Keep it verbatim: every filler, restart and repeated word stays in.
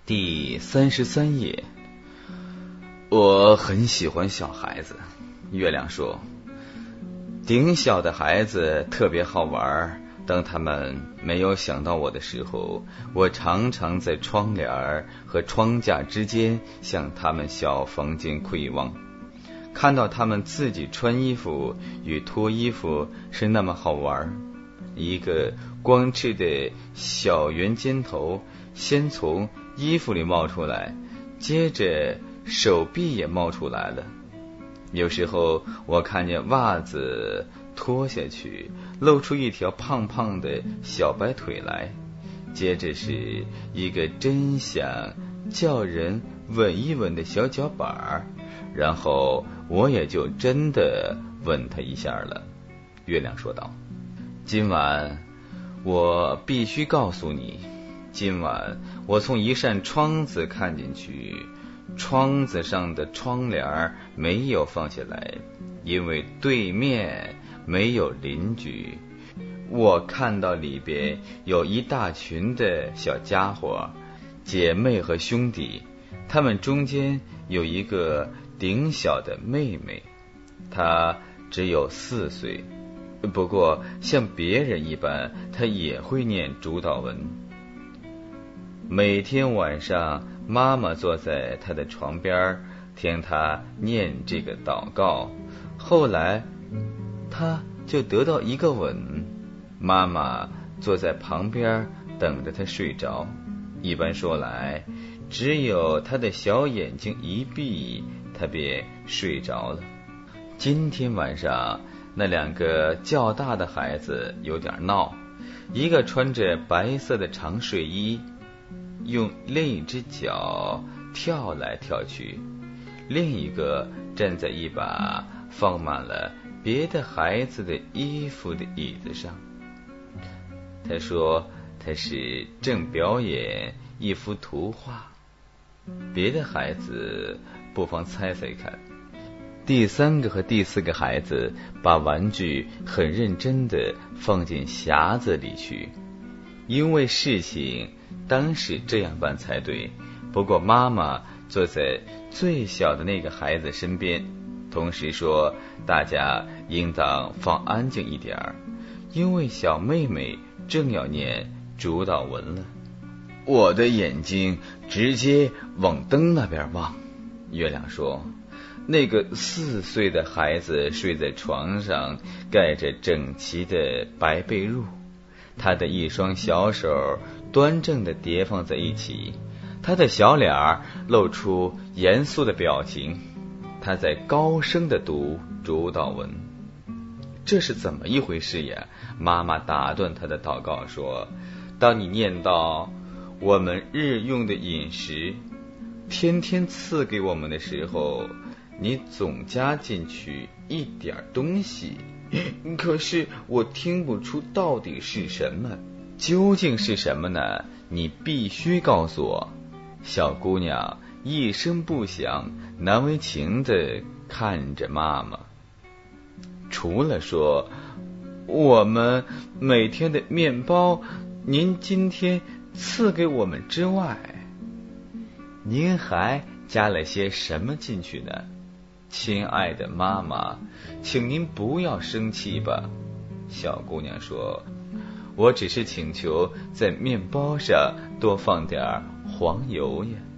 第三十三页。我很喜欢小孩子，月亮说，顶小的孩子特别好玩，当他们没有想到我的时候，我常常在窗帘和窗架之间向他们小房间窥望，看到他们自己穿衣服与脱衣服是那么好玩。一个光赤的小圆尖头先从衣服里冒出来，接着手臂也冒出来了。有时候我看见袜子脱下去，露出一条胖胖的小白腿来，接着是一个真想叫人吻一吻的小脚板，然后我也就真的吻他一下了。月亮说道，今晚我必须告诉你，今晚我从一扇窗子看进去，窗子上的窗帘没有放下来，因为对面没有邻居。我看到里边有一大群的小家伙，姐妹和兄弟，他们中间有一个顶小的妹妹，她只有四岁，不过像别人一般，她也会念主祷文。每天晚上妈妈坐在她的床边听她念这个祷告，后来她就得到一个吻。妈妈坐在旁边等着她睡着，一般说来，只有她的小眼睛一闭，她便睡着了。今天晚上那两个较大的孩子有点闹，一个穿着白色的长睡衣，用另一只脚跳来跳去，另一个站在一把放满了别的孩子的衣服的椅子上。他说他是正表演一幅图画。别的孩子不妨猜猜看。第三个和第四个孩子把玩具很认真地放进匣子里去，因为事情当是这样办才对。不过妈妈坐在最小的那个孩子身边，同时说大家应当放安静一点，因为小妹妹正要念主祷文了。我的眼睛直接往灯那边望。月亮说，那个四岁的孩子睡在床上，盖着整齐的白被褥，他的一双小手端正地叠放在一起，他的小脸露出严肃的表情，他在高声地读主祷文。这是怎么一回事呀？妈妈打断他的祷告说，当你念到我们日用的饮食天天赐给我们的时候，你总加进去一点东西，可是我听不出到底是什么。究竟是什么呢？你必须告诉我。小姑娘一声不响，难为情地看着妈妈。除了说我们每天的面包您今天赐给我们之外，您还加了些什么进去呢？亲爱的妈妈，请您不要生气吧。小姑娘说，我只是请求在面包上多放点黄油呀。